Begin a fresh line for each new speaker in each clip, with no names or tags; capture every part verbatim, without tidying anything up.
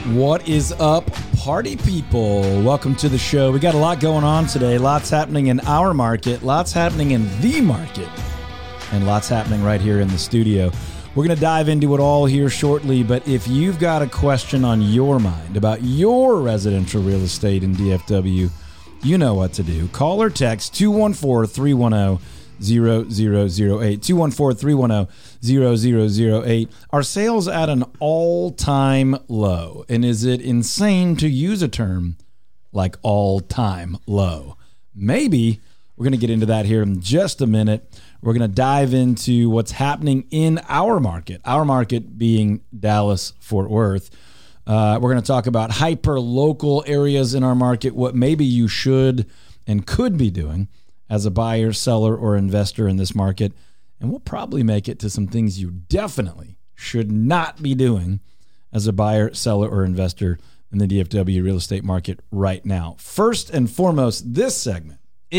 What is up, party people? Welcome to the show. We got a lot going on today. Lots happening in our market, lots happening in the market, and lots happening right here in the studio. We're going to dive into it all here shortly, but if you've got a question on your mind about your residential real estate in D F W, you know what to do. Call or text two one four, three one zero, zero zero zero eight, two one four, three one zero, zero zero zero eight. Are sales at an all-time low? And is it insane to use a term like all-time low? Maybe. We're going to get into that here in just a minute. We're going to dive into what's happening in our market, our market being Dallas-Fort Worth. Uh, we're going to talk about hyper-local areas in our market, what maybe you should and could be doing as a buyer, seller, or investor in this market. And we'll probably make it to some things you definitely should not be doing as a buyer, seller, or investor in the D F W real estate market right now. First and foremost, this segment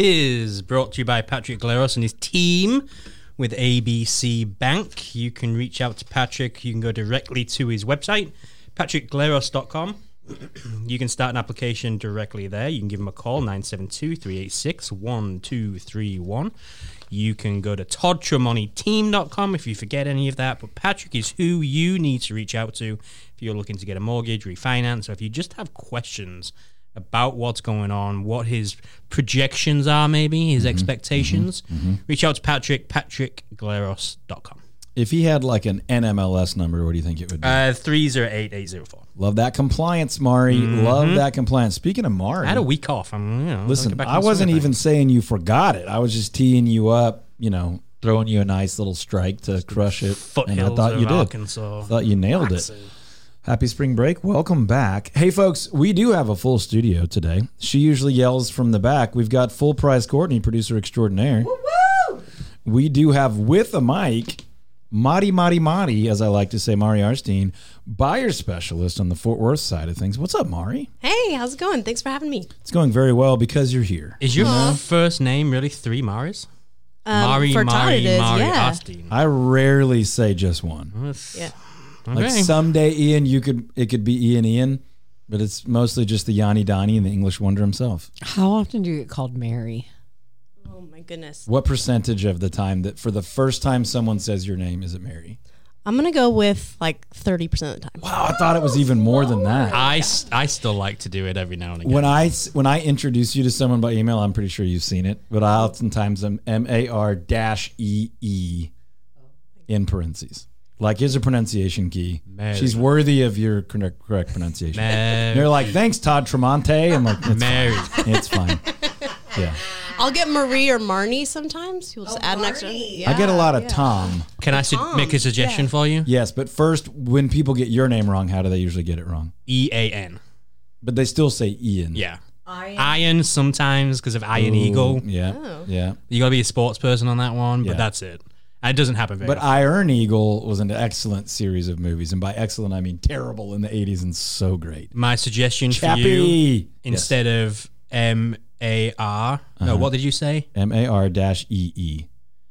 is brought to you by Patrick Gleros and his team with A B C Bank. You can reach out to Patrick. You can go directly to his website, patrick gleros dot com. You can start an application directly there. You can give him a call, nine seven two, three eight six, one two three one. You can go to todd tremonti team dot com if you forget any of that. But Patrick is who you need to reach out to if you're looking to get a mortgage, refinance, or if you just have questions about what's going on, what his projections are, maybe, his mm-hmm, expectations. Mm-hmm, mm-hmm. Reach out to Patrick, patrick gleros dot com.
If he had like an N M L S number, what do you think it would be?
Uh, three zero eight, eight zero four.
Love that compliance, Mari. Mm-hmm. Love that compliance. Speaking of Mari,
I had a week off. I'm, you know,
listen, I wasn't even saying you forgot it. I was just teeing you up, you know, throwing you a nice little strike to just crush it.
Foothills
and I thought you did.
Arkansas.
Thought you nailed Relaxing. it. Happy spring break. Welcome back. Hey, folks, we do have a full studio today. She usually yells from the back. We've got full price Courtney, producer extraordinaire.
Woo-woo!
We do have with a mic Mari, Mari, Mari, as I like to say, Mari Arstein, buyer specialist on the Fort Worth side of things. What's up, Mari?
Hey, how's it going? Thanks for having me.
It's going very well because you're here.
Is your
Aww.
first name really three Maris?
Um,
Mari,
for
Mari,
it is,
Mari
yeah.
Arstein.
I rarely say just one.
That's,
Yeah.
Okay.
Like someday, Ian, you could it could be Ian Ian, but it's mostly just the Yanni Donnie and the English wonder himself.
How often do you get called Mary?
Oh, my goodness.
What percentage of the time that for the first time someone says your name is it Mary?
I'm going to go with like thirty percent of the time.
Wow, I thought it was even more than that.
I, s- I still like to do it every now and again.
When I, when I introduce you to someone by email, I'm pretty sure you've seen it, but I oftentimes am M A R dash E E in parentheses. Like, here's a pronunciation key.
Mary.
She's worthy of your correct, correct pronunciation.
Mary.
They're like, thanks, Todd Tremonti. I'm like, it's
Mary.
fine. It's fine. Yeah.
I'll get Marie or Marnie sometimes. You'll just
Oh,
add an extra.
Marnie.
Yeah,
I get a lot of
yeah.
Tom.
Can I su-
Tom.
make a suggestion for you?
Yes, but first, when people get your name wrong, how do they usually get it wrong?
E A N.
But they still say Ian.
Yeah.
I
Iron sometimes because of Iron
Ooh,
Eagle.
Yeah.
Oh.
Yeah.
You got to be a sports person on that one, but
Yeah.
that's it. And it doesn't happen very
But
often.
Iron Eagle was an excellent series of movies. And by excellent, I mean terrible in the eighties and so great.
My suggestion for
Chappie.
you, instead of M A R, no,
Uh-huh.
what did you say?
M A R dash E E.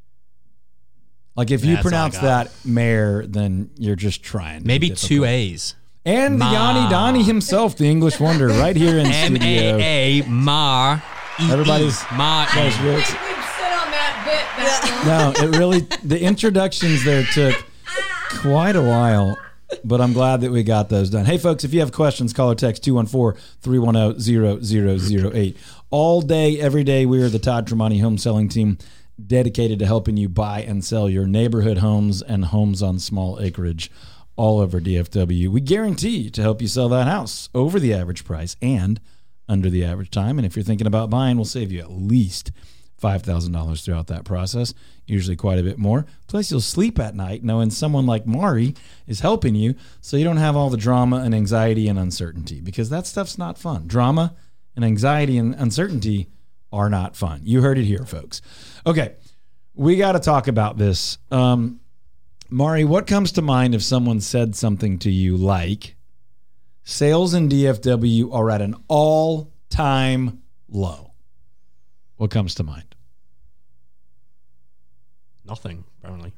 Like, if you
That's all I
pronounce
got.
that mayor, then you're just trying. to be
Maybe
difficult.
two A's.
And the
Ma.
Yanni Donnie himself, the English wonder, right here in
M
studio.
A A Mar. E E.
Everybody's-
Mar.
Guys,
E.
really-
we've sit on that bit back
No, it really, the introductions there took quite a while, but I'm glad that we got those done. Hey, folks, if you have questions, call or text two one four, three one zero, zero zero zero eight. All day, every day, we are the Todd Tremonti home selling team dedicated to helping you buy and sell your neighborhood homes and homes on small acreage all over D F W. We guarantee to help you sell that house over the average price and under the average time. And if you're thinking about buying, we'll save you at least five thousand dollars throughout that process, usually quite a bit more. Plus, you'll sleep at night knowing someone like Mari is helping you so you don't have all the drama and anxiety and uncertainty, because that stuff's not fun. Drama and anxiety and uncertainty are not fun. You heard it here, folks. Okay, we got to talk about this. Um, Mari, what comes to mind if someone said something to you like, sales in D F W are at an all-time low? What comes to mind?
Nothing. apparently.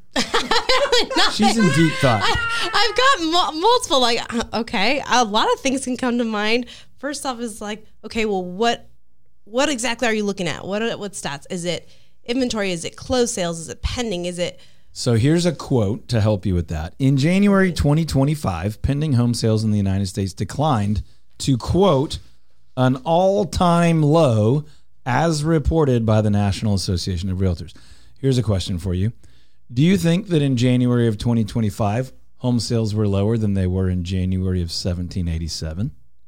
She's in deep thought.
I've got mu- multiple, like, uh, okay, a lot of things can come to mind. First off is like, okay, well, what what exactly are you looking at? What are, what stats? Is it inventory? Is it closed sales? Is it pending? Is it...
So here's a quote to help you with that. In January twenty twenty-five, pending home sales in the United States declined to, quote, an all-time low as reported by the National Association of Realtors. Here's a question for you. Do you think that in January of twenty twenty-five, home sales were lower than they were in January of seventeen eighty-seven?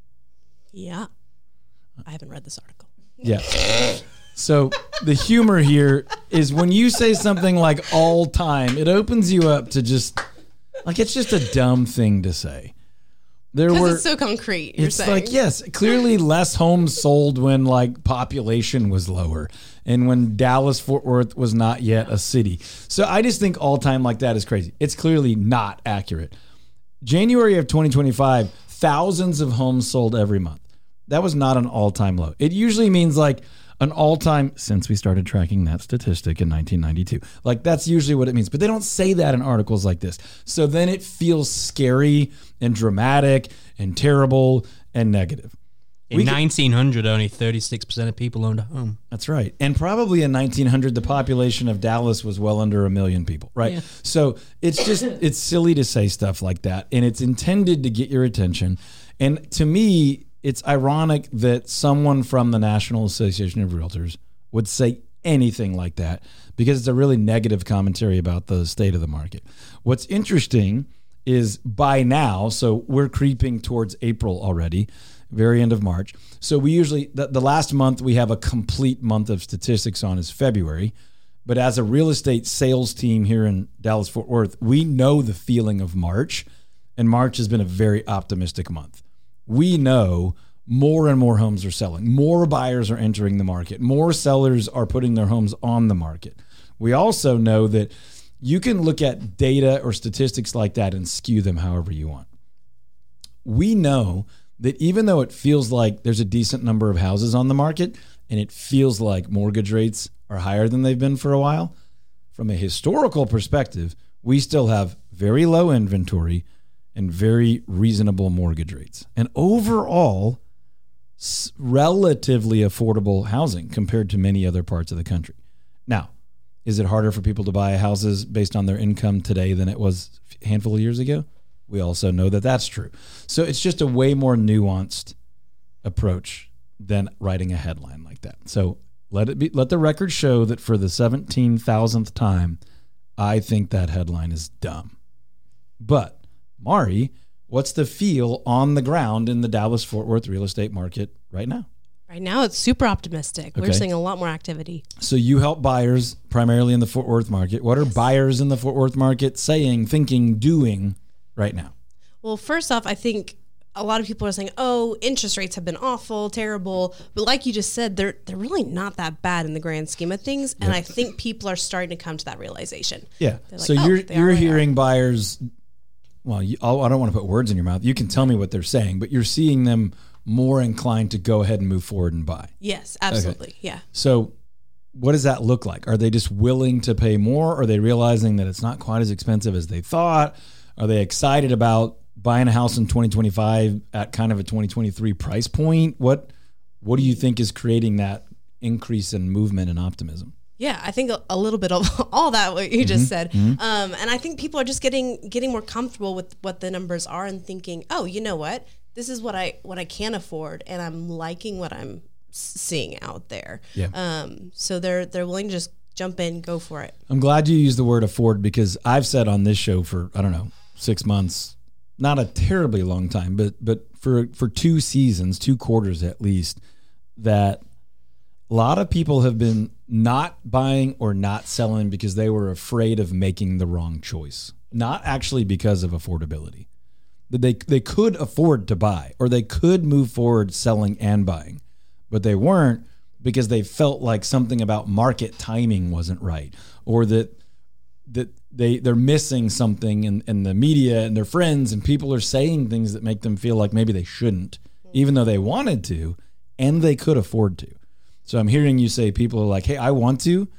Yeah. I haven't read this article.
Yeah. So the humor here is when you say something like all time, it opens you up to just, like, it's just a dumb thing to say. There
Because
were,
it's so concrete, you're
it's
saying.
like, yes, clearly less homes sold when, like, population was lower and when Dallas-Fort Worth was not yet a city. So I just think all time like that is crazy. It's clearly not accurate. January of twenty twenty-five, thousands of homes sold every month. That was not an all-time low. It usually means like an all-time, since we started tracking that statistic in nineteen ninety-two. Like, that's usually what it means. But they don't say that in articles like this. So then it feels scary and dramatic and terrible and negative.
In
We
nineteen hundred, only thirty-six percent of people owned a home.
That's right. And probably in nineteen hundred, the population of Dallas was well under a million people, right?
Yeah.
So it's just, it's silly to say stuff like that. And it's intended to get your attention. And to me, it's ironic that someone from the National Association of Realtors would say anything like that because it's a really negative commentary about the state of the market. What's interesting is by now, so we're creeping towards April already, very end of March. So we usually, the, the last month we have a complete month of statistics on is February. But as a real estate sales team here in Dallas-Fort Worth, we know the feeling of March, and March has been a very optimistic month. We know more and more homes are selling. More buyers are entering the market. More sellers are putting their homes on the market. We also know that you can look at data or statistics like that and skew them however you want. We know that even though it feels like there's a decent number of houses on the market and it feels like mortgage rates are higher than they've been for a while, from a historical perspective, we still have very low inventory and very reasonable mortgage rates. And overall, relatively affordable housing compared to many other parts of the country. Now, is it harder for people to buy houses based on their income today than it was a handful of years ago? We also know that that's true. So it's just a way more nuanced approach than writing a headline like that. So let it be, let the record show that for the seventeen thousandth time, I think that headline is dumb. But Mari, what's the feel on the ground in the Dallas-Fort Worth real estate market right now?
Right now, it's super optimistic.
Okay.
We're seeing a lot more activity.
So you help buyers primarily in the Fort Worth market. What are buyers in the Fort Worth market saying, thinking, doing right now?
Well, first off, I think a lot of people are saying, oh, interest rates have been awful, terrible. But like you just said, they're they're really not that bad in the grand scheme of things. And
Yep.
I think people are starting to come to that realization.
Yeah.
They're like,
So
oh,
you're
they are
you're
where they are.
hearing buyers. Well, you, I'll- I don't want to put words in your mouth. You can tell me what they're saying, but you're seeing them more inclined to go ahead and move forward and buy.
Yes, absolutely. Yeah.
So what does that look like? Are they just willing to pay more? Are they realizing that it's not quite as expensive as they thought? Are they excited about buying a house in twenty twenty-five at kind of a twenty twenty-three price point? What What do you think is creating that increase in movement and optimism?
Yeah, I think a, a little bit of all that what you
Mm-hmm.
just said, um, and I think people are just getting getting more comfortable with what the numbers are and thinking, oh, you know what, this is what I what I can afford, and I'm liking what I'm s- seeing out there.
Yeah.
Um, so they're they're willing to just jump in, go for it.
I'm glad you used the word afford because I've said on this show for, I don't know, six months, not a terribly long time, but but for for two seasons, two quarters at least, that a lot of people have been not buying or not selling because they were afraid of making the wrong choice, not actually because of affordability. They they could afford to buy or they could move forward selling and buying, but they weren't because they felt like something about market timing wasn't right or that that they they're missing something in, in the media and their friends and people are saying things that make them feel like maybe they shouldn't, even though they wanted to and they could afford to. So I'm hearing you say people are like, hey, I want to,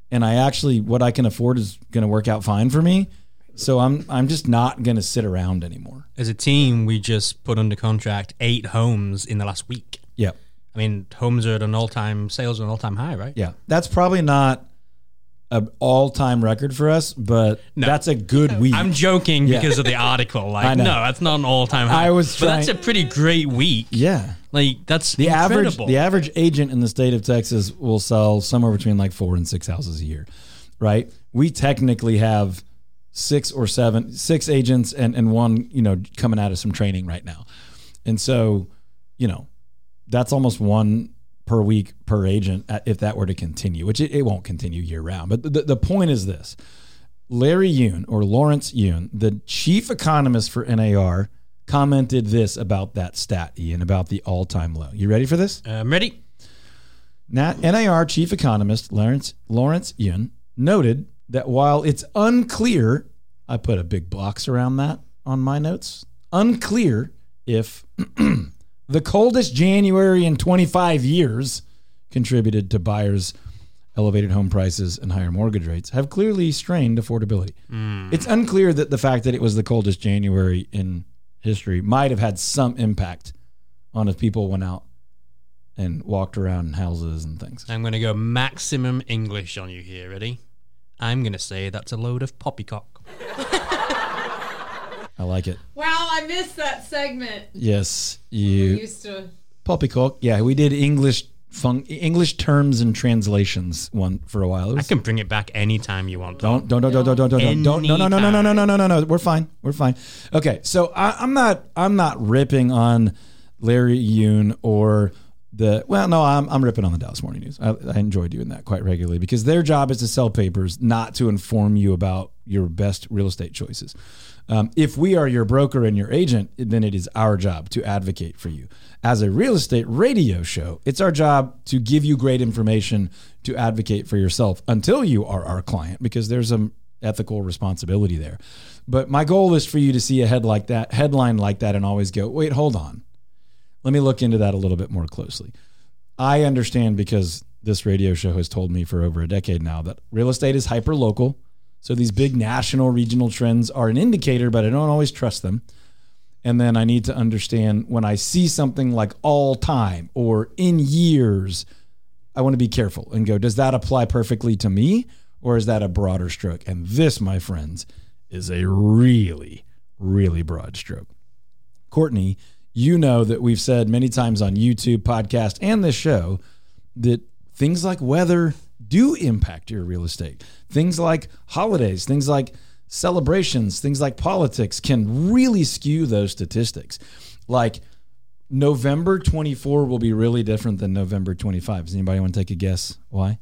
and I actually what I can afford is going to work out fine for me. So I'm I'm just not going to sit around anymore.
As a team, we just put under contract eight homes in the last week.
Yeah.
I mean, homes are at an all-time, sales are an all-time high, right?
Yeah. That's probably not an all-time record for us, but
No.
that's a good week.
I'm joking
Yeah.
because of the article.
I
Like,
know.
no, that's not an all-time high.
I was
but that's a
trying-
pretty great week.
yeah.
Like, that's
The average
incredible.
the average agent in the state of Texas will sell somewhere between like four and six houses a year, right? We technically have six or seven, six agents and, and one, you know, coming out of some training right now. And so, you know, that's almost one per week per agent uh, if that were to continue, which it, it won't continue year round. But the, the point is this. Larry Yoon, or Lawrence Yoon, the chief economist for N A R, commented this about that stat, Ian, about the all-time low. You ready for this?
Um, ready?
Now, N A R chief economist Lawrence Lawrence Yoon noted that while it's unclear, I put a big box around that on my notes, unclear if the coldest January in twenty-five years contributed to buyers' elevated home prices and higher mortgage rates, have clearly strained affordability.
Mm.
It's unclear that the fact that it was the coldest January in history might have had some impact on if people went out and walked around houses and things.
I'm going to go maximum English on you here. Ready? I'm going to say that's a load of poppycock.
I like it.
Wow, I missed that segment.
Yes,
We
you
used to.
poppycock. Yeah, we did English fun, English terms and translations one for a while. It
I
was,
can bring it back anytime you want.
don't don't don't don't don't don't don't don't no no no no no no no no no no. We're fine. We're fine. Okay, so I, I'm not I'm not ripping on Larry Yoon or the well no I'm I'm ripping on the Dallas Morning News. I, I enjoy doing that quite regularly because their job is to sell papers, not to inform you about your best real estate choices. Um, if we are your broker and your agent, then it is our job to advocate for you. As a real estate radio show, it's our job to give you great information to advocate for yourself until you are our client, because there's some ethical responsibility there. But my goal is for you to see a head like that, headline like that and always go, wait, hold on. Let me look into that a little bit more closely. I understand, because this radio show has told me for over a decade now, that real estate is hyper local. So these big national, regional trends are an indicator, but I don't always trust them. And then I need to understand when I see something like all time or in years, I want to be careful and go, does that apply perfectly to me, or is that a broader stroke? And this, my friends, is a really, really broad stroke. Courtney, you know that we've said many times on YouTube, podcast, and this show that things like weather do impact your real estate. Things like holidays, things like celebrations, things like politics can really skew those statistics. Like November twenty-four will be really different than November twenty-five. Does anybody want to take a guess why?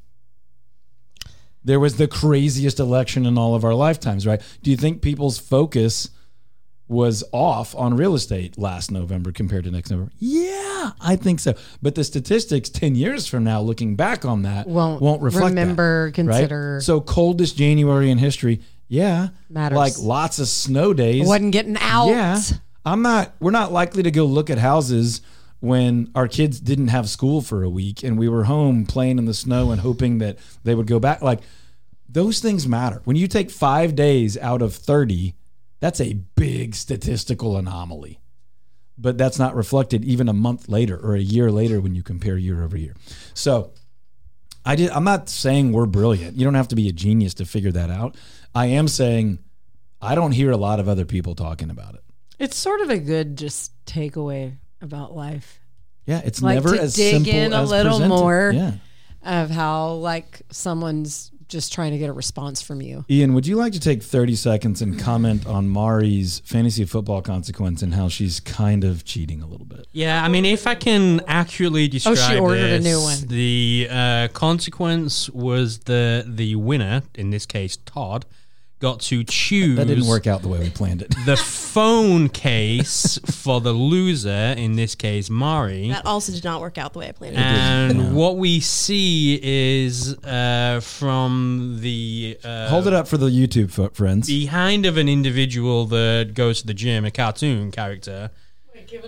There was the craziest election in all of our lifetimes, right? Do you think people's focus was off on real estate last November compared to next November? Yeah, I think so. But the statistics ten years from now, looking back on that,
Won't
won't reflect
remember,
that,
consider.
Right? So coldest January in history, yeah.
Matters.
Like lots of snow days.
Wasn't getting out.
Yeah. I'm not, we're not likely to go look at houses when our kids didn't have school for a week and we were home playing in the snow and hoping that they would go back. Like, those things matter. When you take five days out of thirty, that's a big statistical anomaly. But that's not reflected even a month later or a year later when you compare year over year. So I did, I'm not saying we're brilliant. You don't have to be a genius to figure that out. I am saying I don't hear a lot of other people talking about it.
It's sort of a good just takeaway about life.
Yeah, it's
Like
never
to
as
dig
simple
in a
as
little
presented.
more.
Yeah.
Of how like someone's just trying to get a response from you.
Ian, would you like to take thirty seconds and comment on Mari's fantasy football consequence and how she's kind of cheating a little bit?
Yeah, I mean, if I can accurately describe
she ordered a
this,
new one.
The uh, consequence was the the winner, in this case Todd, got to choose.
That didn't work out the way we planned it.
The phone case for the loser, in this case Mari.
That also did not work out the way I planned it.
And
Yeah.
what we see is uh, from the uh,
Hold it up for the YouTube fo- friends.
behind of an individual that goes to the gym, a cartoon character.
Wait, give it a little.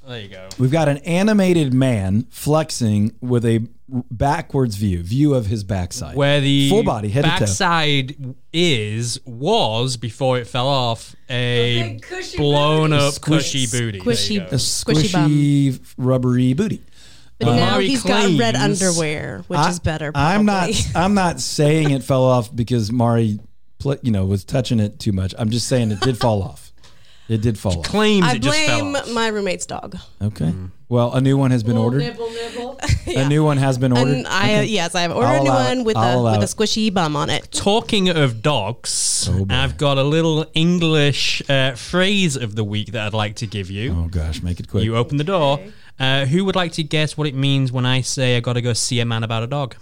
There you go.
We've got an animated man flexing with a backwards view, view of his backside.
Where the
full body, head to toe.
backside is, was, before it fell off, a
cushy
blown
booty.
up
Squish-
cushy booty. There
squishy-
you
A
go.
Squishy
squishy, rubbery booty.
But now
Mari
he's got red
claims-
underwear, which
I-
is better.
I'm not.
probably.
I'm not saying it fell off because Mari, pl- you know, was touching it too much. I'm just saying it did fall off. It did fall off.
Claims
I
it just fell
blame
off.
my roommate's dog.
Okay. Well, a new one has been ordered.
Nibble, nibble.
A new one has been ordered.
And I
Okay.
yes, I have ordered
I'll
a new
allow it.
one with
I'll
a
allow
with a
it.
squishy bum on it.
Talking of dogs,
Oh, boy.
I've got a little English uh, phrase of the week that I'd like to give you.
Oh gosh, make it quick.
You open the door. Uh, who would like to guess what it means when I say I got to go see a man about a dog?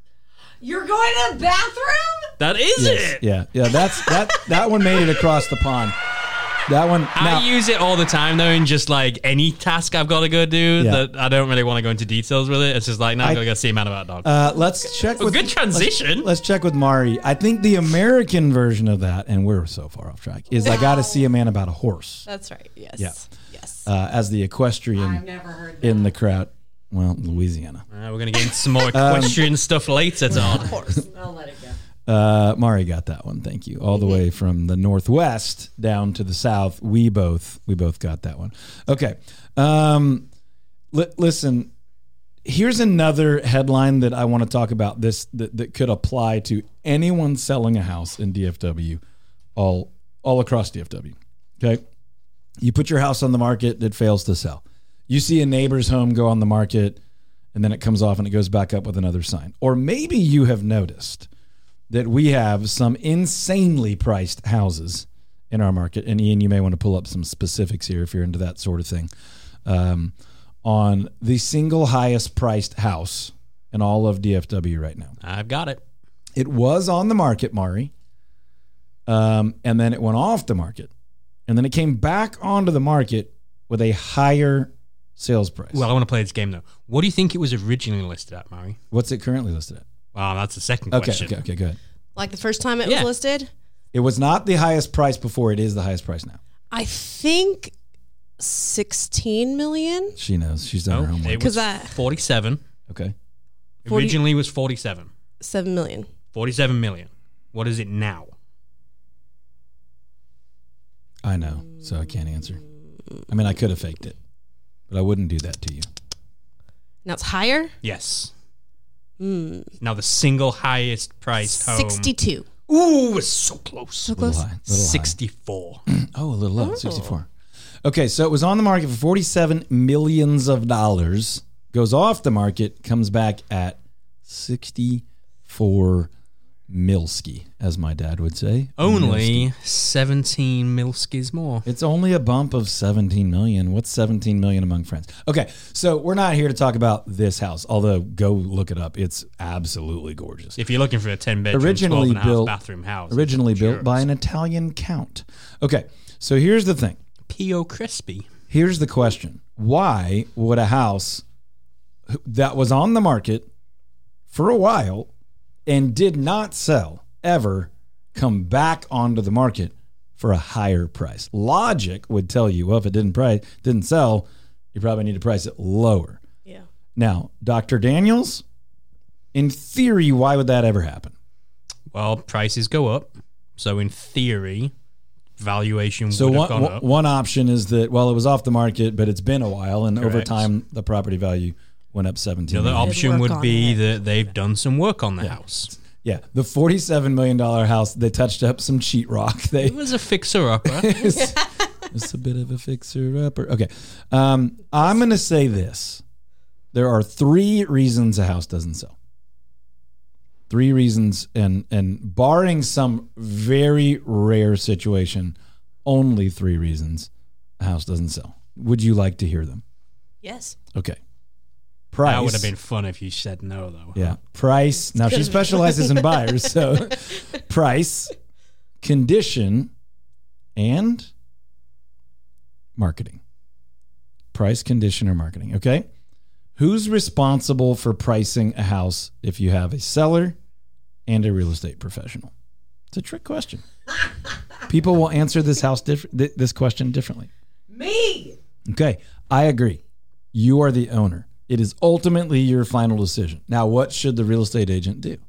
You're going to the bathroom?
That is
Yes,
it.
yeah, yeah. That's that. That one made it across the pond. That one. Now,
I use it all the time though in just like any task I've got to go do
Yeah.
that I don't really want to go into details with it. It's just like, no,
I-
I got to go see a man about a dog.
uh, let's check.
Oh,
with,
good transition.
Let's, let's check with Mari. I think the American version of that, and we're so far off track, is I got to see a man about a horse.
That's right. Yes.
Yeah.
Yes.
Uh, as the equestrian
I've never heard that.
in the crowd. Well, Louisiana.
Uh, we're going to get into some
Um,
more equestrian stuff later, Todd.
I'll let it go.
Uh, Mari got that one. Thank you. All the way from the northwest down to the south. We both we both got that one. Okay. Um, li- listen. Here's another headline that I want to talk about. This that, that could apply to anyone selling a house in D F W, all all across D F W. Okay. You put your house on the market, it fails to sell. You see a neighbor's home go on the market, and then it comes off and it goes back up with another sign. Or maybe you have noticed that we have some insanely priced houses in our market. And Ian, you may want to pull up some specifics here if you're into that sort of thing. Um, on the single highest priced house in all of D F W right now.
I've got it.
It was on the market, Mari, um, and then it went off the market. And then it came back onto the market with a higher sales price.
Well, I want to play this game though. What do you think it was originally listed at, Mari?
What's it currently listed at?
Wow, that's the second
Okay,
question.
okay, okay, go ahead.
Like the first time it
Yeah.
was listed,
It was not the highest price before. It is the highest price now.
I think sixteen million.
She knows. She's done her
Oh,
homework.
it was
'Cause I-
forty-seven.
Okay.
forty
Originally was forty-seven.
Seven million.
forty-seven million. What is it now?
I know, so I can't answer. I mean, I could have faked it, but I wouldn't do that to you.
Now it's higher.
Yes. Now the single highest priced home.
Sixty-two.
Ooh, it's so close.
So
Little
close.
high. Little high.
sixty-four.
Oh, a little low, sixty-four. Okay, so it was on the market for forty-seven millions of dollars. Goes off the market, comes back at sixty-four milski, as my dad would say.
Only
Milski.
seventeen milskis more.
It's only a bump of seventeen million. What's seventeen million among friends? Okay, so we're not here to talk about this house, although go look it up. It's absolutely gorgeous.
If you're looking for a ten bedroom,
Originally
twelve and a half
built-
bathroom house.
Originally built
Sure.
by an Italian count. Okay, so here's the thing.
P O Crispy.
Here's the question. Why would a house that was on the market for a while and did not sell ever come back onto the market for a higher price? Logic would tell you, well, if it didn't price, didn't sell, you probably need to price it lower.
Yeah.
Now, Doctor Daniels, in theory, why would that ever happen?
Well, prices go up. So in theory, valuation
So
would
one,
have gone
one-
up.
one option is that, well, it was off the market, but it's been a while, and over
Correct.
time, the property value went up seventeen
The other
million.
option
work
would
on
be
it.
that they've done some work on the house.
Yeah, the forty-seven million dollars house, they touched up some sheetrock. They
It was a fixer-upper.
it's, it's a bit of a fixer-upper. Okay, um, I'm going to say this. There are three reasons a house doesn't sell. Three reasons, and and barring some very rare situation, only three reasons a house doesn't sell. Would you like to hear them?
Yes.
Okay. Price.
That would have been fun if you said no, though.
Yeah. Price. Now she specializes in buyers, so price, condition, and marketing. Price, condition, or marketing. Okay. Who's responsible for pricing a house if you have a seller and a real estate professional? It's a trick question. People will answer this house diff- th- this question differently.
Me.
Okay, I agree. You are the owner. It is ultimately your final decision. Now, what should the real estate agent do?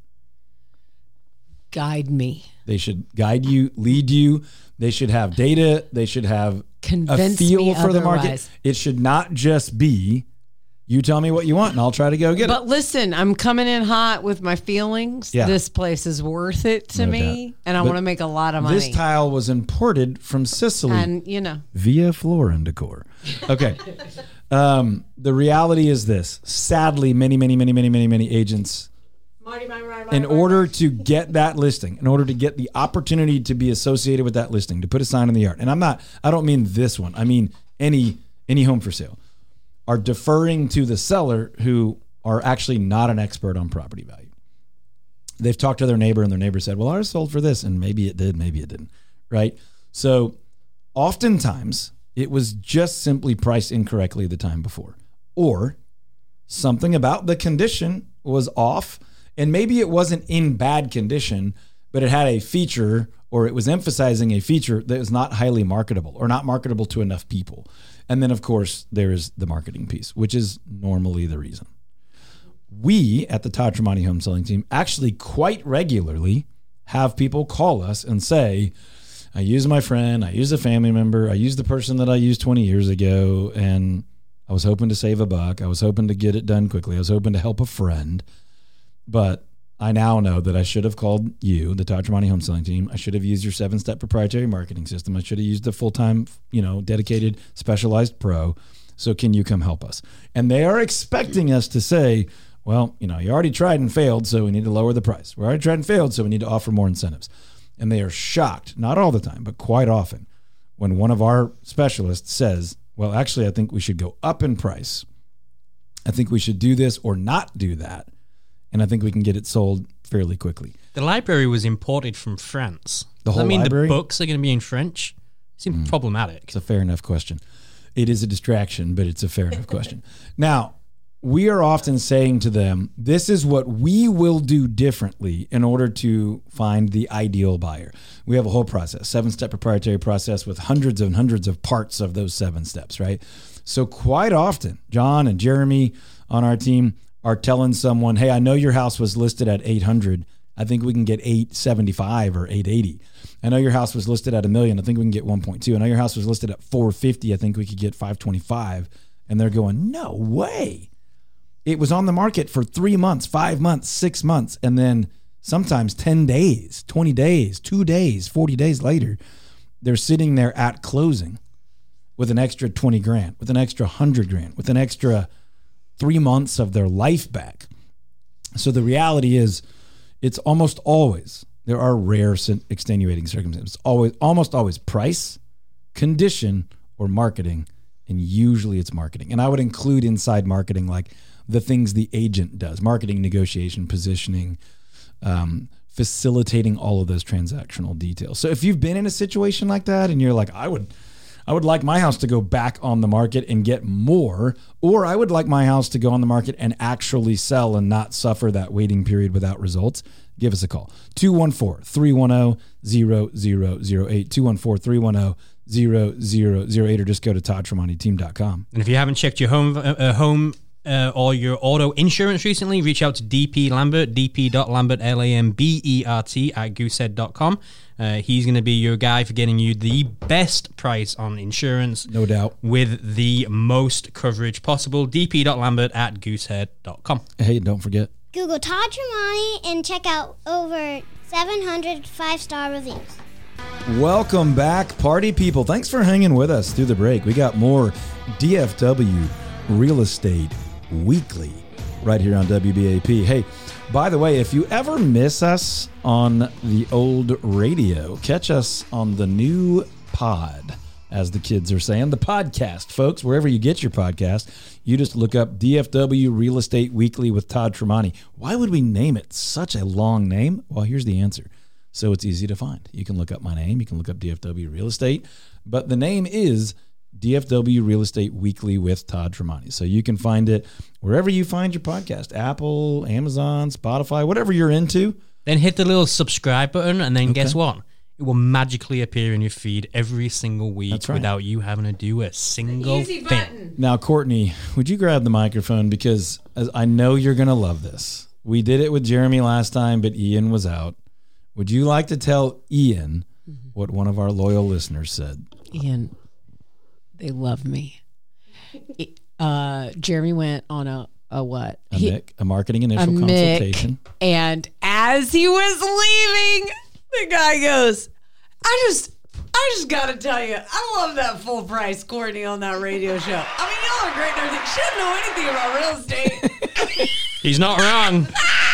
Guide me.
They should guide you, lead you. They should have data. They should have
Convince
a feel
me
for the market.
otherwise.
It should not just be, you tell me what you want and I'll try to go get
But
it.
listen, I'm coming in hot with my feelings.
Yeah.
This place is worth it to
No
me,
doubt.
and I
But
want to make a lot of money.
This tile was imported from Sicily
and, you know,
via Floor and Decor. Okay. um, the reality is this. Sadly, many, many, many, many, many, many agents, in order to get that listing, in order to get the opportunity to be associated with that listing, to put a sign in the yard, and I'm not, I don't mean this one, I mean any any home for sale, are deferring to the seller who are actually not an expert on property value. They've talked to their neighbor and their neighbor said, well, ours sold for this, and maybe it did, maybe it didn't, right? So oftentimes it was just simply priced incorrectly the time before, or something about the condition was off. And maybe it wasn't in bad condition, but it had a feature, or it was emphasizing a feature that was not highly marketable or not marketable to enough people. And then, of course, there is the marketing piece, which is normally the reason. We at the Todd Tremonti Home Selling Team actually quite regularly have people call us and say, I use my friend, I use a family member, I use the person that I used twenty years ago, and I was hoping to save a buck. I was hoping to get it done quickly. I was hoping to help a friend. But I now know that I should have called you, the Todd Tremonti Home Selling Team. I should have used your seven-step proprietary marketing system. I should have used the full-time, you know, dedicated, specialized pro. So can you come help us? And they are expecting us to say, well, you know, you already tried and failed, so we need to lower the price. We already tried and failed, so we need to offer more incentives. And they are shocked, not all the time, but quite often, when one of our specialists says, well, actually, I think we should go up in price. I think we should do this or not do that. And I think we can get it sold fairly quickly.
The library was imported from France.
The
Does
whole
that mean
library?
the books are going to be in French? Seems problematic.
It's a fair enough question. It is a distraction, but it's a fair enough question. Now, we are often saying to them, this is what we will do differently in order to find the ideal buyer. We have a whole process, seven-step proprietary process with hundreds and hundreds of parts of those seven steps, right? So quite often, John and Jeremy on our team are telling someone, hey, I know your house was listed at eight hundred. I think we can get eight seventy-five or eight eighty. I know your house was listed at a million. I think we can get one point two. I know your house was listed at four fifty. I think we could get five twenty-five. And they're going, no way. It was on the market for three months, five months, six months. And then sometimes ten days, twenty days, two days, forty days later, they're sitting there at closing with an extra twenty grand, with an extra one hundred grand, with an extra three months of their life back. So the reality is, it's almost always, there are rare extenuating circumstances. Always, almost always price, condition, or marketing, and usually it's marketing. And I would include inside marketing like the things the agent does: marketing, negotiation, positioning, um, facilitating all of those transactional details. So if you've been in a situation like that and you're like, I would. I would like my house to go back on the market and get more, or I would like my house to go on the market and actually sell and not suffer that waiting period without results, give us a call. two one four, three one zero, zero zero zero eight, two one four, three one zero, zero zero zero eight, or just go to todd tremonti team dot com.
And if you haven't checked your home uh, uh, home uh, or your auto insurance recently, reach out to D P Lambert, d p dot lambert, L A M B E R T, at goosehead dot com. Uh, he's going to be your guy for getting you the best price on insurance.
No doubt.
With the most coverage possible. d p dot lambert at goosehead dot com.
Hey, don't forget.
Google Todd Tremonti and check out over seven hundred five-star reviews.
Welcome back, party people. Thanks for hanging with us through the break. We got more D F W Real Estate Weekly right here on W B A P. Hey, by the way, if you ever miss us on the old radio, catch us on the new pod, as the kids are saying, the podcast, folks. Wherever you get your podcast, you just look up D F W Real Estate Weekly with Todd Tremonti. Why would we name it such a long name? Well, here's the answer. So it's easy to find. You can look up my name. You can look up D F W Real Estate. But the name is D F W Real Estate Weekly with Todd Tremonti. So you can find it wherever you find your podcast, Apple, Amazon, Spotify, whatever you're into.
Then hit the little subscribe button, and then
Okay.
guess what? It will magically appear in your feed every single week
That's right.
without you having to do a single
Easy
thing.
button.
Now, Courtney, would you grab the microphone? Because as I know you're going to love this. We did it with Jeremy last time, but Ian was out. Would you like to tell Ian what one of our loyal listeners said?
Ian, they love me. Uh, Jeremy went on a, a what?
A
He-
Mick, a marketing initial
a Mick,
consultation.
and as he was leaving, the guy goes, I just I just gotta tell you, I love that full price Courtney on that radio show. I mean, y'all are great and everything. She doesn't know anything about real estate.
He's not wrong.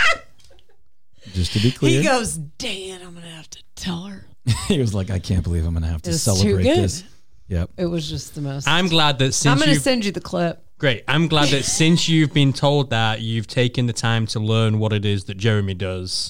Just to be clear,
He goes, Dan, I'm gonna have to tell her.
he was like, I can't believe I'm going to have to
It's too
celebrate
good.
this. Yep.
It was just the most.
I'm glad that
I'm
since
gonna
you've
send you the clip.
great. I'm glad that since you've been told that, you've taken the time to learn what it is that Jeremy does.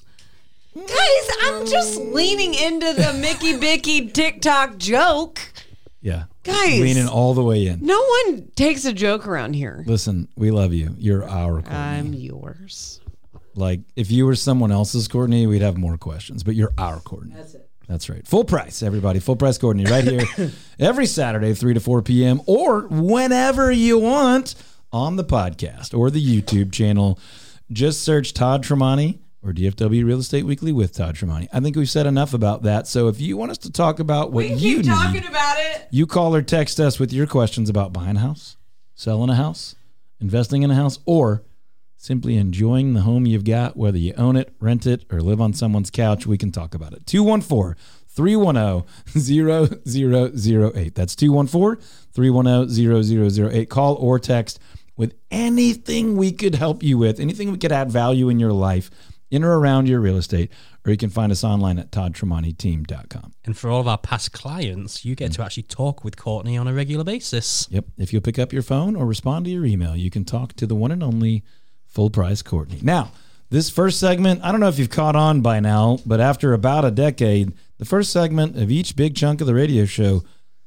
Guys, I'm just leaning into the Mickey Bicky TikTok joke.
Yeah.
Guys.
Leaning all the way in.
No one takes a joke around here.
Listen, we love you. You're our Courtney.
I'm yours.
Like, if you were someone else's Courtney, we'd have more questions, but you're our Courtney. That's it. That's right. Full price, everybody. Full price Courtney right here every Saturday, three to four p.m. or whenever you want on the podcast or the YouTube channel. Just search Todd Tremonti or D F W Real Estate Weekly with Todd Tremonti. I think we've said enough about that. So if you want us to talk about what
We
you
keep
need,
talking about it.
you call or text us with your questions about buying a house, selling a house, investing in a house, or simply enjoying the home you've got, whether you own it, rent it, or live on someone's couch. We can talk about it. two one four, three one zero, zero zero zero eight. That's two one four, three one zero, zero zero zero eight. Call or text with anything we could help you with, anything we could add value in your life, in or around your real estate, or you can find us online at todd tremonti team dot com.
And for all of our past clients, you get to actually talk with Courtney on a regular basis.
Yep. If you'll pick up your phone or respond to your email, you can talk to the one and only Full Price Courtney. Now, this first segment, I don't know if you've caught on by now, but after about a decade, the first segment of each big chunk of the radio show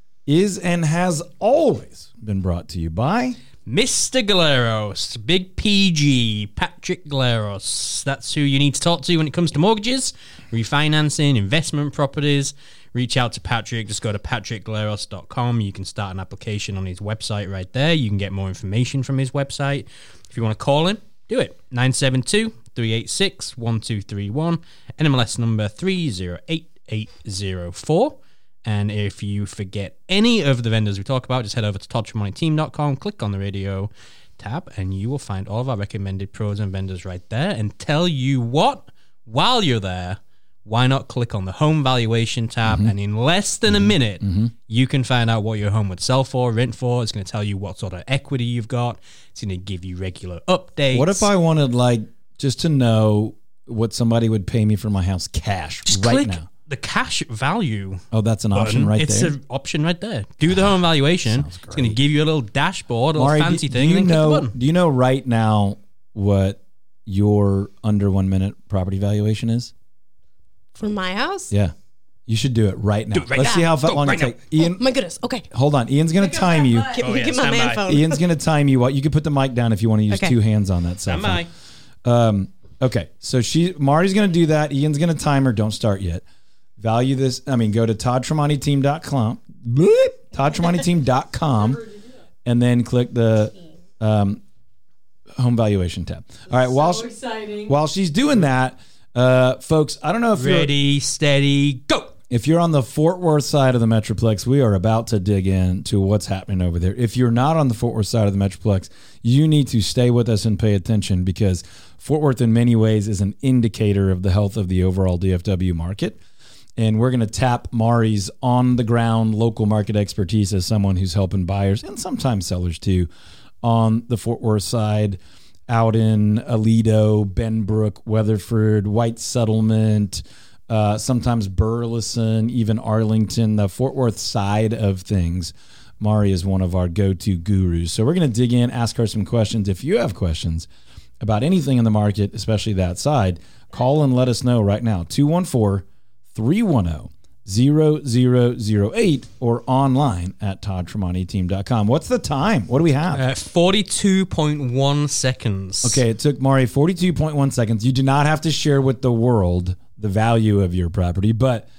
is and has always been brought to you by
Mister Galeros, Big P G, Patrick Galeros. That's who you need to talk to when it comes to mortgages, refinancing, investment properties. Reach out to Patrick. Just go to patrick galeros dot com. You can start an application on his website right there. You can get more information from his website. If you want to call him, do it. nine seven two, three eight six, one two three one. N M L S number three zero eight eight zero four. And if you forget any of the vendors we talk about, just head over to todd tremonti team dot com, click on the radio tab, and you will find all of our recommended pros and vendors right there. And tell you what, while you're there, why not click on the home valuation tab? Mm-hmm. And in less than a minute, mm-hmm. you can find out what your home would sell for, rent for. It's going to tell you what sort of equity you've got. It's going to give you regular updates.
What if I wanted, like, just to know what somebody would pay me for my house cash
just
right
click
now?
The cash value.
Oh, that's an option
button.
right
it's
there.
It's an option right there. Do the home valuation. It's going to give you a little dashboard, a little
Mari,
fancy
do,
thing,
do you
and then
know,
click the button.
Do you know right now what your under one minute property valuation is?
For my house?
Yeah. You should do it right now.
Do it right
Let's
now.
see how
Go
long
right
it takes. Ian,
Oh, my goodness. Okay.
hold on. Ian's going to time you.
Get,
Oh, yeah,
get my
stand
man
by.
phone.
Ian's going to time you. What you can put the mic down if you want to use
Okay.
two hands on that cell
Stand
phone.
by.
Um, okay, so she Marty's going to do that. Ian's going to time her. Don't start yet. Value this. I mean, go to todd tremonti team dot com, todd tremonti team dot com, and then click the um, home valuation tab. All right, while she, while she's doing that, uh, folks, I don't know if you're
Ready, steady, go.
if you're on the Fort Worth side of the Metroplex, we are about to dig into what's happening over there. If you're not on the Fort Worth side of the Metroplex, you need to stay with us and pay attention, because Fort Worth in many ways is an indicator of the health of the overall D F W market. And we're going to tap Mari's on-the-ground local market expertise as someone who's helping buyers and sometimes sellers too on the Fort Worth side, out in Aledo, Benbrook, Weatherford, White Settlement, uh, sometimes Burleson, even Arlington, the Fort Worth side of things. Mari is one of our go-to gurus. So we're going to dig in, ask her some questions. If you have questions about anything in the market, especially that side, call and let us know right now. two one four, three one zero, zero zero zero eight or online at todd tremonti team dot com. What's the time? What do we have?
Uh, forty-two point one seconds.
Okay, it took Mari forty-two point one seconds. You do not have to share with the world the value of your property, but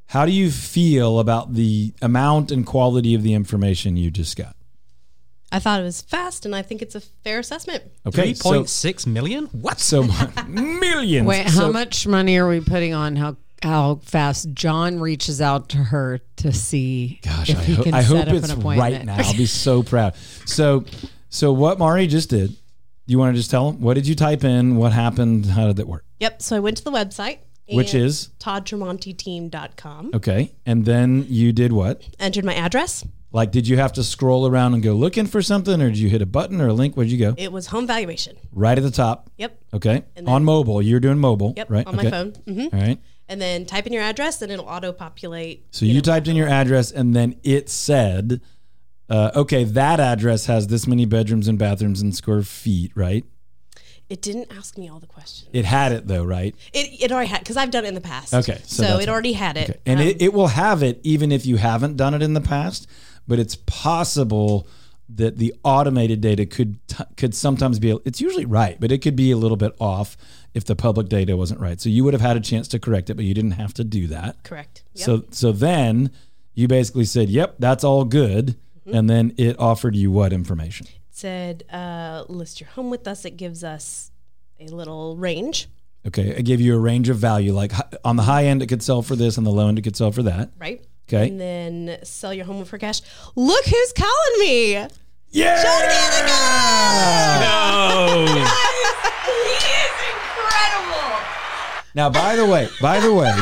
How do you feel about the amount and quality of the information you just got?
I thought it was fast, and I think it's a fair assessment.
Okay,
three point six million? What?
So millions.
Wait,
So-
how much money are we putting on how how fast John reaches out to her to see
Gosh,
if
I,
he
ho-
can
I
set
hope
up
it's
an appointment?
right now. I'll be so proud. So, so what Mari just did, do you want to just tell them? What did you type in? What happened? How did it work?
Yep. So I went to the website.
Which
and
is?
todd tremonti team dot com.
Okay. And then you did what?
Entered my address.
Like, did you have to scroll around and go looking for something, or did you hit a button or a link? Where'd you go?
It was home valuation.
Right at the top.
Yep.
Okay.
And then-
On mobile. You're doing mobile,
Yep.
right?
On my
Okay.
phone. hmm
All right.
And then type in your address, and it'll auto populate.
So you typed in your address, and then it said, uh, okay, that address has this many bedrooms and bathrooms in square feet, right?
It didn't ask me all the questions.
It had it though, right?
It, it already had, because I've done it in the past.
Okay, so
So,
that's
it
all.
already had it.
Okay. And
Um,
it, it will have it even if you haven't done it in the past, but it's possible that the automated data could t- could sometimes be, it's usually right, but it could be a little bit off if the public data wasn't right. So you would have had a chance to correct it, but you didn't have to do that.
Correct. Yep.
So so then you basically said, yep, that's all good.
Mm-hmm.
And then it offered you what information?
It said, uh, list your home with us. It gives us a little range,
Okay, I gave you a range of value. Like hi- on the high end, it could sell for this, and the low end, it could sell for that.
right?
Okay.
And then sell your home for cash. Look who's calling me.
Yeah!
No.
Now, by the way, by the way,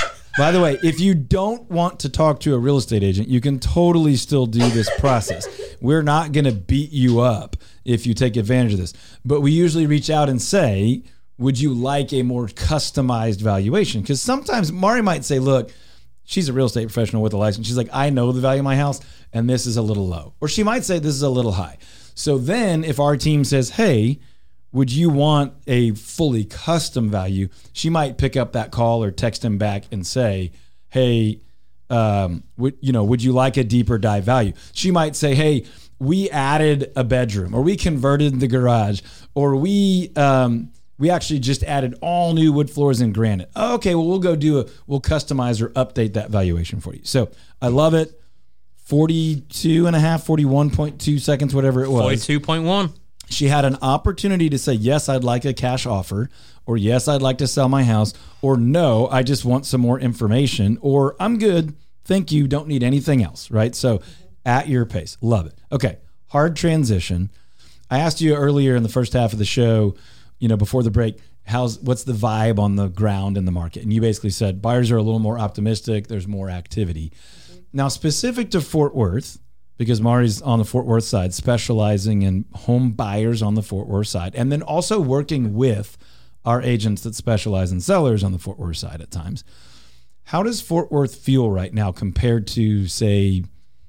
by the way, if you don't want to talk to a real estate agent, you can totally still do this process. We're not going to beat you up if you take advantage of this. But we usually reach out and say, would you like a more customized valuation? Because sometimes Mari might say, look, she's a real estate professional with a license. She's like, I know the value of my house, and this is a little low. Or she might say, this is a little high. So then if our team says, hey, would you want a fully custom value? She might pick up that call or text him back and say, hey, um, would, you know, would you like a deeper dive value? She might say, hey, we added a bedroom, or we converted the garage, or we, um, we actually just added all new wood floors and granite. Okay, well, we'll go do a, we'll customize or update that valuation for you. So I love it. forty-two and a half, forty-one point two seconds, whatever it was.
forty-two point one.
She had an opportunity to say, yes, I'd like a cash offer, or yes, I'd like to sell my house, or no, I just want some more information, or I'm good. Thank you. Don't need anything else. Right. So at your pace. Love it. Okay. Hard transition. I asked you earlier in the first half of the show, you know, before the break, how's, what's the vibe on the ground in the market? And you basically said buyers are a little more optimistic. There's more activity. Mm-hmm. Now, specific to Fort Worth, because Mari's on the Fort Worth side, specializing in home buyers on the Fort Worth side, and then also working with our agents that specialize in sellers on the Fort Worth side at times. How does Fort Worth feel right now compared to, say,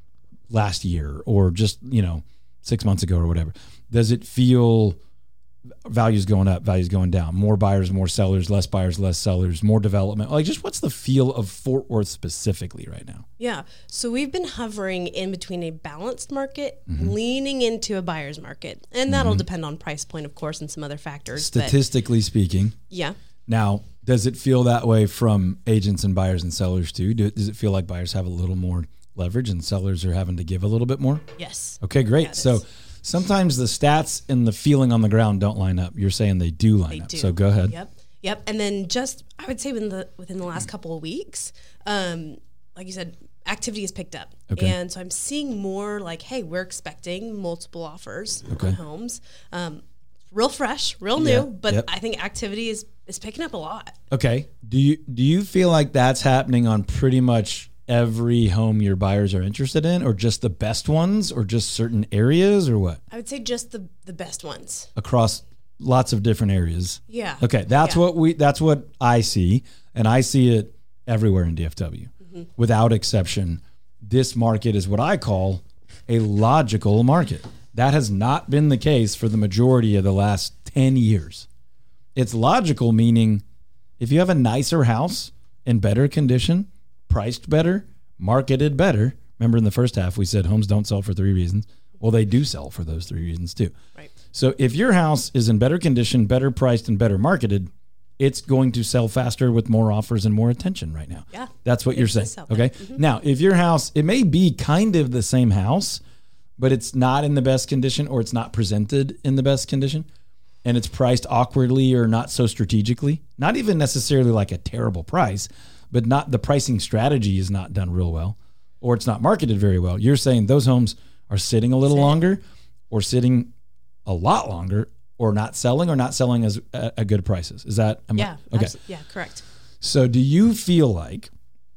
last year or just, you know, six months ago or whatever? Does it feel values going up, values going down, more buyers, more sellers, less buyers, less sellers, more development? Like, just what's the feel of Fort Worth specifically right now?
Yeah. So we've been hovering in between a balanced market, mm-hmm. leaning into a buyer's market. And that'll mm-hmm. depend on price point, of course, and some other factors.
Statistically
but,
speaking.
Yeah.
Now, does it feel that way from agents and buyers and sellers too? Do, does it feel like buyers have a little more leverage and sellers are having to give a little bit more?
Yes.
Okay, great.
Yeah,
so sometimes the stats and the feeling on the ground don't line up. You're saying they do line
they
up.
Do.
So go ahead.
Yep. Yep. And then just, I would say within the, within the last couple of weeks, um, like you said, activity has picked up.
Okay.
And so I'm seeing more like, hey, we're expecting multiple offers
okay.
on homes. Um, real fresh, real new,
yeah.
but
yep.
I think activity is, is picking up a lot.
Okay. Do you, do you feel like that's happening on pretty much every home your buyers are interested in, or just the best ones, or just certain areas, or what?
I would say just the, the best ones.
Across lots of different areas.
Yeah.
Okay. That's
yeah.
what we, that's what I see. And I see it everywhere in D F W. Mm-hmm. Without exception, this market is what I call a logical market. That has not been the case for the majority of the last ten years. It's logical, meaning if you have a nicer house in better condition, priced better, marketed better. Remember in the first half, we said homes don't sell for three reasons. Well, they do sell for those three reasons too.
Right.
So if your house is in better condition, better priced, and better marketed, it's going to sell faster with more offers and more attention right now.
Yeah.
That's what you're
It's
saying.
just out
Okay.
there. Mhm.
Now, if your house, it may be kind of the same house, but it's not in the best condition, or it's not presented in the best condition, and it's priced awkwardly or not so strategically, not even necessarily like a terrible price, but not the pricing strategy is not done real well, or it's not marketed very well. You're saying those homes are sitting a little
Sit.
longer, or sitting a lot longer, or not selling, or not selling as a, a good prices. Is that am I-
Yeah.
okay?
abso- Yeah. Correct.
So do you feel like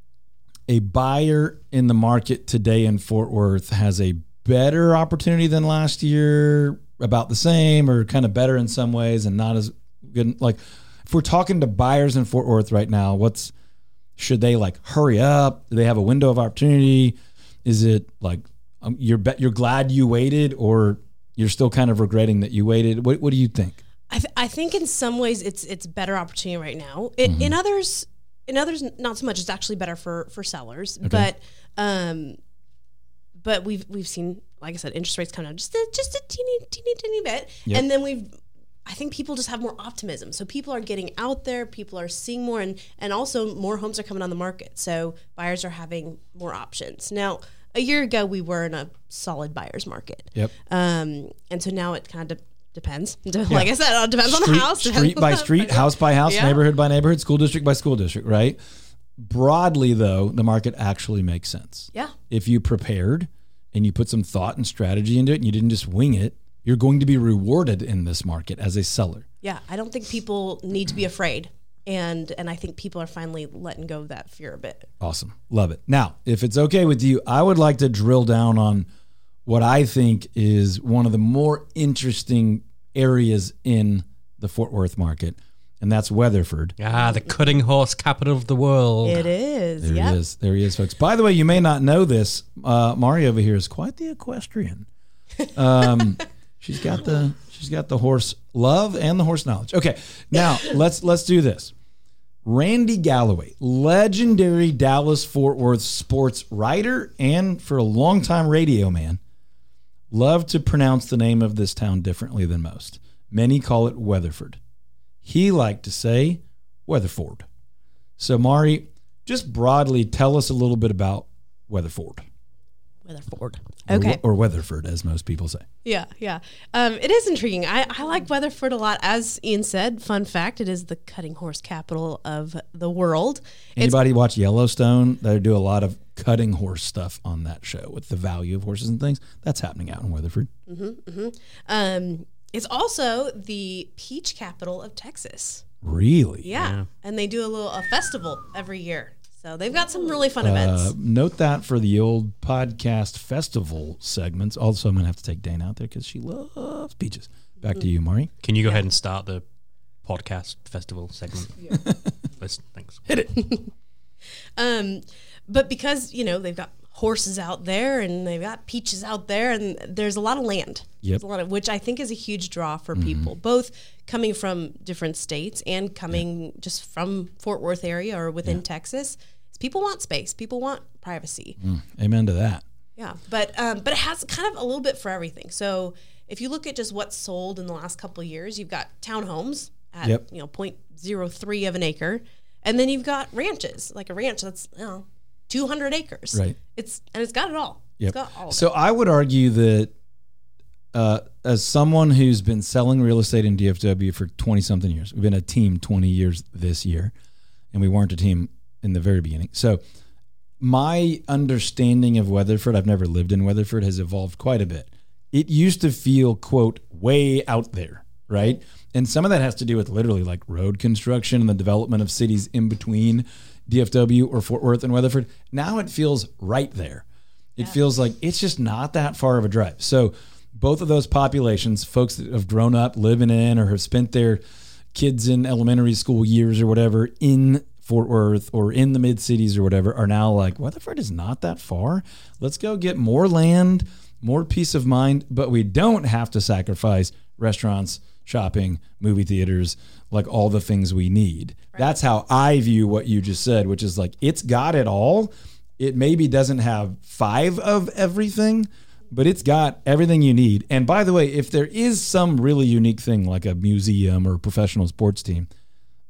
a buyer in the market today in Fort Worth has a better opportunity than last year, about the same, or kind of better in some ways and not as good? Like, if we're talking to buyers in Fort Worth right now, what's, should they like hurry up? Do they have a window of opportunity? Is it like um, you're bet you're glad you waited, or you're still kind of regretting that you waited? What What do you think?
I, th- I think in some ways it's it's better opportunity right now. It,
Mm-hmm.
In others, in others not so much. It's actually better for for sellers. But um, but we've we've seen, like I said, interest rates come down just a, just a teeny teeny teeny bit,
Yep.
and then we've. I think people just have more optimism. So people are getting out there, people are seeing more, and and also more homes are coming on the market. So buyers are having more options. Now, a year ago we were in a solid buyer's market.
Yep.
Um, and so now it kind of de- depends. Like I said, it depends on the
Street-
house.
street by street, house by house,
Yeah.
neighborhood by neighborhood, school district by school district, right? Broadly, though, the market actually makes sense.
Yeah.
If you prepared and you put some thought and strategy into it and you didn't just wing it, you're going to be rewarded in this market as a seller.
Yeah. I don't think people need to be afraid. And and I think people are finally letting go of that fear a bit.
Awesome. Love it. Now, if it's okay with you, I would like to drill down on what I think is one of the more interesting areas in the Fort Worth market, and that's Weatherford.
Ah, the cutting horse capital of the world.
It is.
There
Yeah.
he is. There he is, folks. By the way, you may not know this. Uh, Mari over here is quite the equestrian. Um, she's got the she's got the horse love and the horse knowledge. Okay, now let's let's do this. Randy Galloway, legendary Dallas Fort Worth sports writer and for a long time radio man, loved to pronounce the name of this town differently than most. Many call it Weatherford. He liked to say Weatherford. So, Mari, just broadly tell us a little bit about Weatherford.
Weatherford.
Or-
Okay.
Or, Weatherford, as most people say.
Yeah, yeah. Um, it is intriguing. I, I like Weatherford a lot. As Ian said, fun fact, it is the cutting horse capital of the world. It's,
Anybody watch Yellowstone? They do a lot of cutting horse stuff on that show with the value of horses and things. That's happening out in Weatherford.
um, it's also the peach capital of Texas.
Really?
Yeah. And they do a little a festival every year. So they've got some really fun
Uh,
events.
note that for the old podcast festival segments. Also, I'm going to have to take Dana out there because she loves peaches. Back to you, Mari.
Can you go ahead and start the podcast festival segment? Please, thanks.
Hit it.
Um, but because, you know, they've got horses out there and they've got peaches out there and there's a lot of land.
Yep.
There's a lot of, which I think is a huge draw for people, both coming from different states and coming just from Fort Worth area or within Texas. Is people want space. People want privacy.
Amen to that.
Yeah, but um, but it has kind of a little bit for everything. So if you look at just what's sold in the last couple of years, you've got townhomes at
Yep.
you know zero point zero three of an acre, and then you've got ranches, like a ranch that's you know two hundred acres.
Right.
It's and it's got it all.
Yep.
It's got all. Of
So I would argue that uh, as someone who's been selling real estate in D F W for twenty something years, we've been a team twenty years this year, and we weren't a team in the very beginning. So my understanding of Weatherford, I've never lived in Weatherford, has evolved quite a bit. It used to feel, quote, way out there, right? And some of that has to do with literally like road construction and the development of cities in between D F W or Fort Worth and Weatherford. Now it feels right there. It feels like it's just not that far of a drive. So both of those populations, folks that have grown up living in or have spent their kids in elementary school years or whatever in Fort Worth or in the mid cities or whatever, are now like, Weatherford is not that far. Let's go get more land, more peace of mind, but we don't have to sacrifice restaurants, shopping, movie theaters, like all the things we need. Right. That's how I view what you just said, which is like, it's got it all. It maybe doesn't have five of everything, but it's got everything you need. And by the way, if there is some really unique thing like a museum or a professional sports team,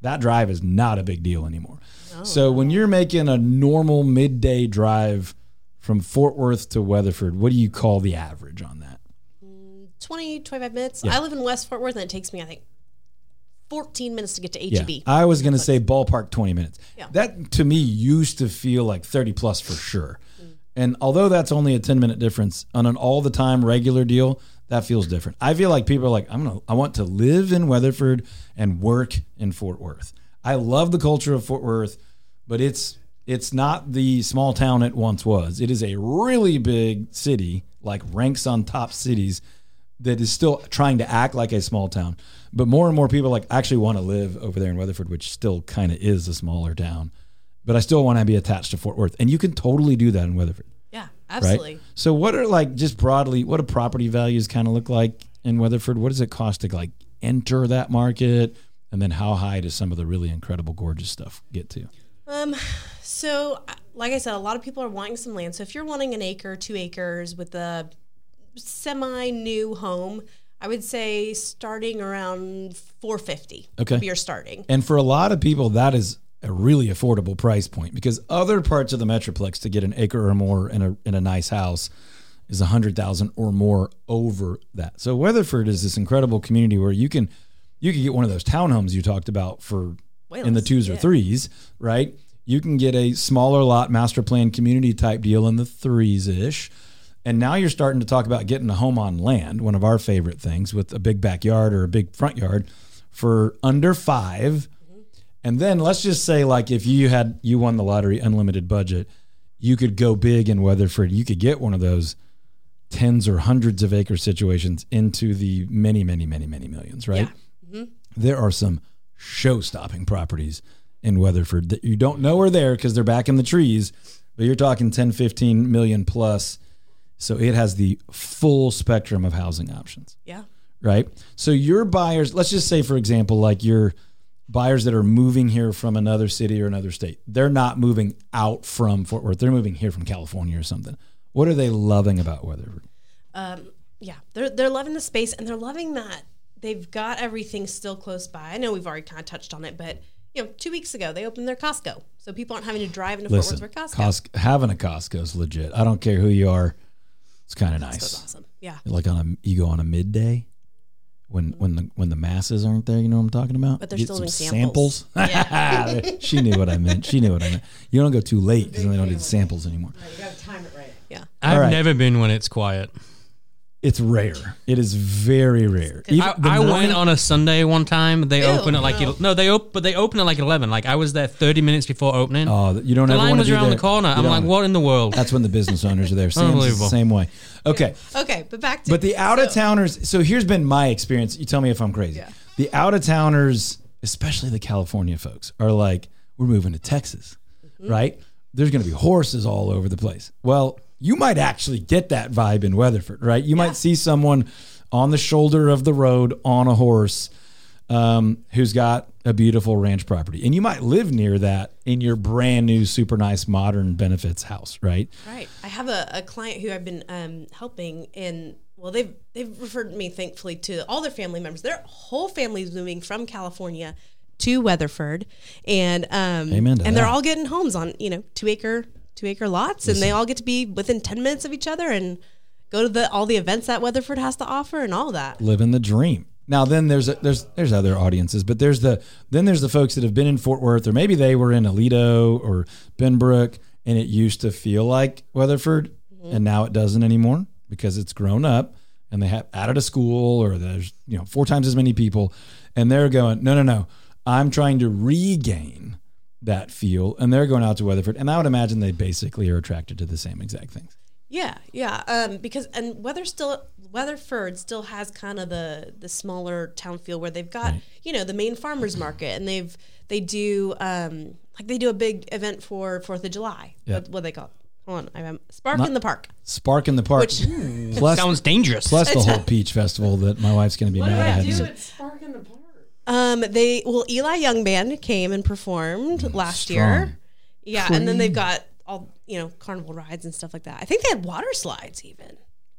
That drive is not a big deal anymore. Oh, so when you're making a normal midday drive from Fort Worth to Weatherford, what do you call the average on that?
twenty, twenty-five minutes.
Yeah.
I live in West Fort Worth, and it takes me, I think, fourteen minutes to get to H E B.
Yeah. I was going to say ballpark twenty minutes.
Yeah.
That, to me, used to feel like thirty plus for sure. Mm. And although that's only a ten-minute difference, on an all-the-time regular deal, that feels different. I feel like people are like, I'm gonna, I want to live in Weatherford and work in Fort Worth. I love the culture of Fort Worth, but it's it's not the small town it once was. It is a really big city, like ranks on top cities, that is still trying to act like a small town. But more and more people like actually want to live over there in Weatherford, which still kind of is a smaller town. But I still want to be attached to Fort Worth. And you can totally do that in Weatherford.
Yeah, absolutely.
Right? So what are like just broadly, what do property values kind of look like in Weatherford? What does it cost to like enter that market? And then how high does some of the really incredible, gorgeous stuff get to?
Um, so like I said, a lot of people are wanting some land. So if you're wanting an acre, two acres with a semi-new home, I would say starting around four fifty.
Okay.
You're starting.
And for a lot of people, that is a really affordable price point because other parts of the Metroplex to get an acre or more in a in a nice house is a hundred thousand or more over that. So Weatherford is this incredible community where you can you can get one of those townhomes you talked about for Wales, in the twos yeah. or threes, right? You can get a smaller lot master plan community type deal in the threes ish. And now you're starting to talk about getting a home on land, one of our favorite things, with a big backyard or a big front yard for under five. Mm-hmm. And then let's just say, like, if you had you won the lottery, unlimited budget, you could go big in Weatherford. You could get one of those tens or hundreds of acre situations into the many, many, many, many millions, right?
Yeah. Mm-hmm.
There are some show-stopping properties in Weatherford that you don't know are there because they're back in the trees, but you're talking ten, fifteen million plus. So it has the full spectrum of housing options.
Yeah.
Right? So your buyers, let's just say, for example, like your buyers that are moving here from another city or another state, they're not moving out from Fort Worth. They're moving here from California or something. What are they loving about Weatherford?
Um, yeah, they're they're loving the space, and they're loving that they've got everything still close by. I know we've already kind of touched on it, but you know, two weeks ago they opened their Costco, so people aren't having to drive into
Listen,
Fort Worth for Costco.
Costco. Having a Costco is legit. I don't care who you are. It's kind of nice.
Costco's awesome. Yeah.
Like on a you go on a midday when when the when the masses aren't there, you know what I'm talking about?
But they're
Get
still
some
doing samples.
samples. Yeah. She knew what I meant. She knew what I meant. You don't go too late because then they don't do the samples anymore.
Right, you got to time it right.
Yeah.
I've
right.
never been when it's quiet.
It's rare. It is very rare. Even
I,
the
I
morning-
went on a Sunday one time. They
Ew,
open at like
no.
el- no, they op- but they open at like eleven. Like I was there thirty minutes before opening.
Oh, you don't
the
ever
line
want
was
to be
around
there.
the corner.
You
I'm
don't
like,
wanna-
what in the world?
That's when the business owners are there. Sam's is the
Unbelievable.
same way. Okay.
Okay, but back to
But the out of
so-
towners, so here's been my experience. You tell me if I'm crazy.
Yeah.
The out of towners, especially the California folks, are like, we're moving to Texas,
Mm-hmm.
right? There's going to be horses all over the place. Well, you might actually get that vibe in Weatherford, right? You
Yeah.
might see someone on the shoulder of the road on a horse um, who's got a beautiful ranch property. And you might live near that in your brand new, super nice, modern benefits house, right?
Right. I have a, a client who I've been um, helping in, well, they've they've referred me, thankfully, to all their family members. Their whole family is moving from California to Weatherford. And um,
Amen to
and they're
that.
all getting homes on, you know, two acre two acre lots. And they all get to be within ten minutes of each other and go to the all the events that Weatherford has to offer and all that.
Living the dream. Now then there's a, there's there's other audiences, but there's the then there's the folks that have been in Fort Worth, or maybe they were in Aledo or Benbrook, and it used to feel like Weatherford, mm-hmm. and now it doesn't anymore because it's grown up and they have added a school, or there's you know four times as many people, and they're going no no no, I'm trying to regain that feel, and they're going out to Weatherford, and I would imagine they basically are attracted to the same exact things.
Yeah, yeah. Um, because and Weather still Weatherford still has kind of the the smaller town feel where they've got
Right.
you know the main farmers market, and they've they do um like they do a big event for Fourth of July.
Yeah.
What, what they call it? Hold on, I am Spark
Not-
in the Park.
Spark in the Park,
Which-
plus
Sounds dangerous.
plus the
It's
whole
a-
Peach Festival that my wife's going to be
What do
mad
I
at.
do at Spark in the Park?
Um, they well Eli Young Band came and performed last
strong.
year. Yeah, and then they've got all you know carnival rides and stuff like that. I think they had water slides even.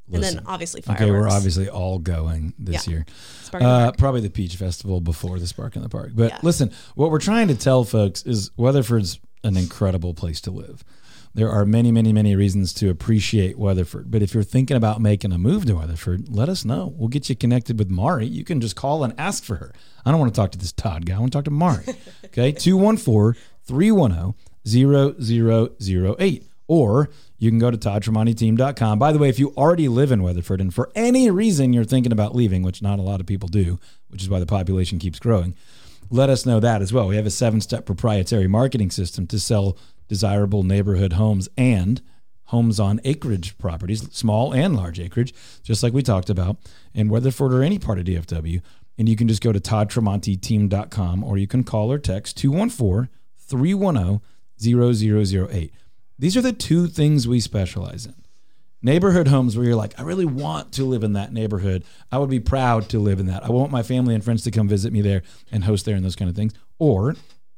and
Listen.
then obviously fireworks.
Okay, we're obviously all going this
Yeah.
year.
Spark in the
Uh,
Park.
probably the Peach Festival before the Spark in the Park. But
Yeah.
listen, what we're trying to tell folks is Weatherford's an incredible place to live. There are many, many, many reasons to appreciate Weatherford. But if you're thinking about making a move to Weatherford, let us know. We'll get you connected with Mari. You can just call and ask for her. I don't want to talk to this Todd guy. I want to talk to Mari. Okay, two one four, three one zero, zero zero zero eight. Or you can go to todd tremonti team dot com. By the way, if you already live in Weatherford and for any reason you're thinking about leaving, which not a lot of people do, which is why the population keeps growing, let us know that as well. We have a seven-step proprietary marketing system to sell desirable neighborhood homes and homes on acreage properties, small and large acreage, just like we talked about, in Weatherford or any part of D F W. And you can just go to todd tremonti team dot com or you can call or text two one four, three one zero, zero zero zero eight. These are the two things we specialize in. Neighborhood homes where you're like, I really want to live in that neighborhood. I would be proud to live in that. I want my family and friends to come visit me there and host there and those kind of things. Or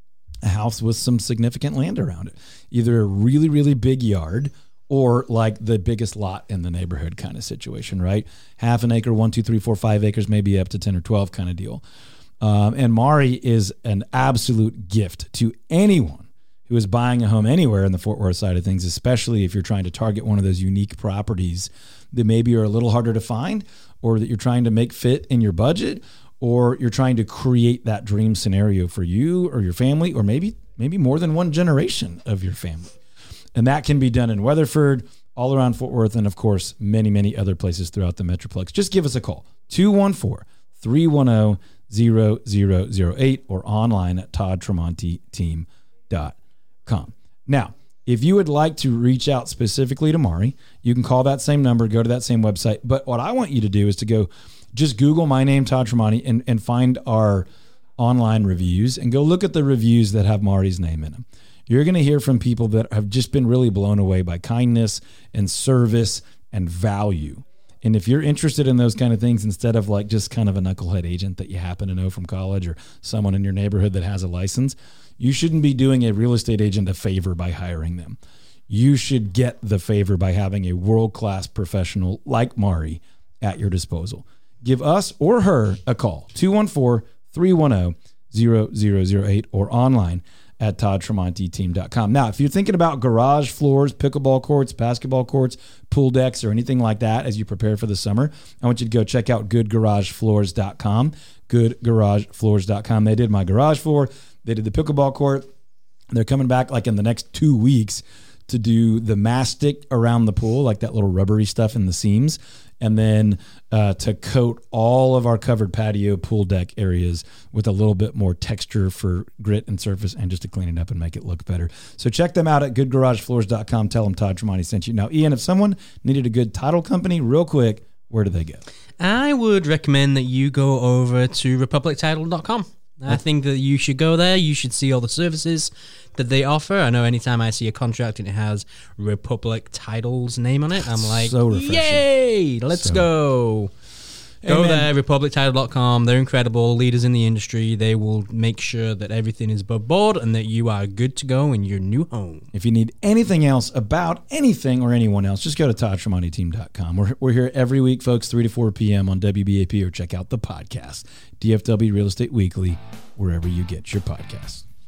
a house with some significant land around it. Either a really, really big yard or like the biggest lot in the neighborhood kind of situation, right? Half an acre, one, two, three, four, five acres, maybe up to ten or twelve kind of deal. Um, and Mari is an absolute gift to anyone who is buying a home anywhere in the Fort Worth side of things, especially if you're trying to target one of those unique properties that maybe are a little harder to find or that you're trying to make fit in your budget, or you're trying to create that dream scenario for you or your family, or maybe maybe more than one generation of your family. And that can be done in Weatherford, all around Fort Worth, and of course, many, many other places throughout the Metroplex. Just give us a call, two one four, three one zero, zero zero zero eight, or online at todd tremonti team dot com. Now, if you would like to reach out specifically to Mari, you can call that same number, go to that same website. But what I want you to do is to go just Google my name, Todd Tremonti, and, and find our online reviews and go look at the reviews that have Mari's name in them. You're going to hear from people that have just been really blown away by kindness and service and value. And if you're interested in those kind of things, instead of like just kind of a knucklehead agent that you happen to know from college or someone in your neighborhood that has a license, you shouldn't be doing a real estate agent a favor by hiring them. You should get the favor by having a world-class professional like Mari at your disposal. Give us or her a call, two one four, three one zero, zero zero zero eight, or online at todd tremonti team dot com. Now, if you're thinking about garage floors, pickleball courts, basketball courts, pool decks, or anything like that as you prepare for the summer, I want you to go check out good garage floors dot com, good garage floors dot com. They did my garage floor. They did the pickleball court. They're coming back like in the next two weeks to do the mastic around the pool, like that little rubbery stuff in the seams, and then uh, to coat all of our covered patio pool deck areas with a little bit more texture for grit and surface and just to clean it up and make it look better. So check them out at good garage floors dot com. Tell them Todd Tremonti sent you. Now, Ian, if someone needed a good title company real quick, where do they go?
I would recommend that you go over to republic title dot com. I think that you should go there. You should see all the services that they offer. I know anytime I see a contract and it has Republic Title's name on it, I'm like,
So refreshing.
yay, let's
So-
go. Go
Amen.
there, republic title dot com. They're incredible leaders in the industry. They will make sure that everything is above board and that you are good to go in your new home.
If you need anything else about anything or anyone else, just go to todd tremonti team dot com. We're, we're here every week, folks, three to four p.m. on W B A P, or check out the podcast, D F W Real Estate Weekly, wherever you get your podcasts.